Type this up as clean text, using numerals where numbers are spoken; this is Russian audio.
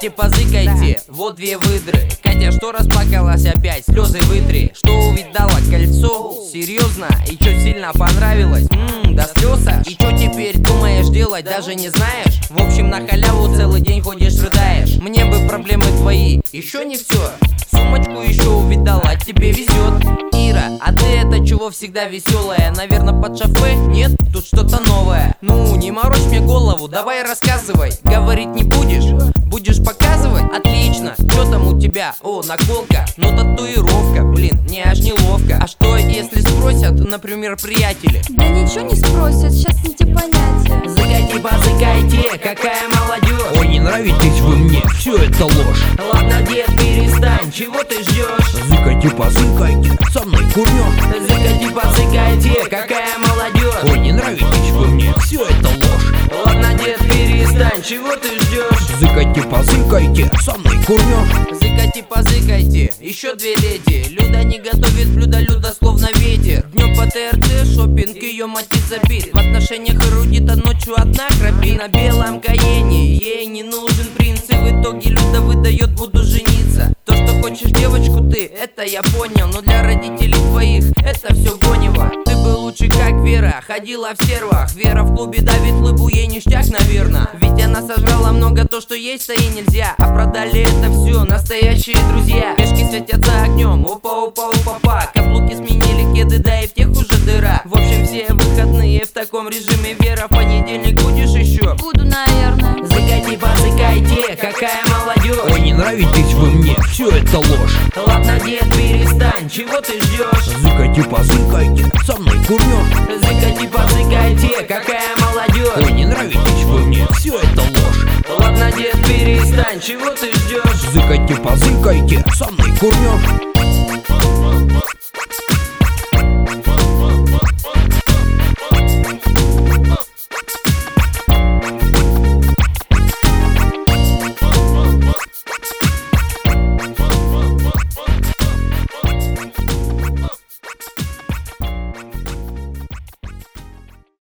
Зыкайте, позыкайте, вот две выдры. Катя, что расплакалась опять, слезы вытри. Что увидала кольцо, серьезно? И чё сильно понравилось? До слез аж. И чё теперь думаешь делать, даже не знаешь? В общем, на халяву целый день ходишь, рыдаешь. Мне бы проблемы твои, еще не все. Сумочку еще увидала, тебе везет. Ира, а ты это чего всегда веселая? Наверное, под шофе? Нет, тут что-то новое. Ну, не морочь мне голову, давай рассказывай. Говорить не будешь? Будешь показывать? Отлично, что там у тебя? О, наколка, ну татуировка, блин, мне аж неловко. А что если спросят, например, приятели? Да ничего не спросят, сейчас не те понятия. Зыкайте, позыкайте, какая молодежь. Ой, не нравитесь вы мне, все это ложь. Ладно, дед, перестань, чего ты ждешь? Зыкайте, позыкайте, со мной курнешь. Зыкайте, позыкайте, какая молодежь. Ой, не нравитесь вы мне, все это ложь. Ладно, дед, перестань, чего ты ждешь? Зыкайте, позыкайте, со мной курнешь. Зыкайте, позыкайте, еще две леди. Люда не готовит блюдо, Люда словно ветер. Днем по ТРЦ шопинг, ее мотив забит. В отношениях эрудит, а ночью одна крапит. На белом Каене ей не нужен принц. И в итоге Люда выдает, буду жениться. То, что хочешь девочку ты, это я понял. Но для родителей твоих это все гонево. Ты бы лучше как Вера, ходила в сервах. Вера в клубе давит лыбу, ей ништяк, наверно. Ведь она сожрала много, то, что есть-то и нельзя. А продали это все настоящие друзья. Пешки светятся огнем, опа, опа, опа. Каблуки сменили кеды, да и в тех уже дыра. В общем, все выходные в таком режиме. Вера, в понедельник будешь еще? Буду, наверное. Зыкайте, позыкайте, какая молодежь. Ой, не нравитесь вы мне, все это ложь. Ладно, дед, перестань, чего ты ждешь? Зыкайте, позыкайте, со мной курнешь. Зыкайте, позыкайте, какая молодежь. Ой, не нравитесь вы мне, все это ложь. Ладно, дед, перестань, чего ты ждешь? Зыкайте, позыкайте, со мной курнешь.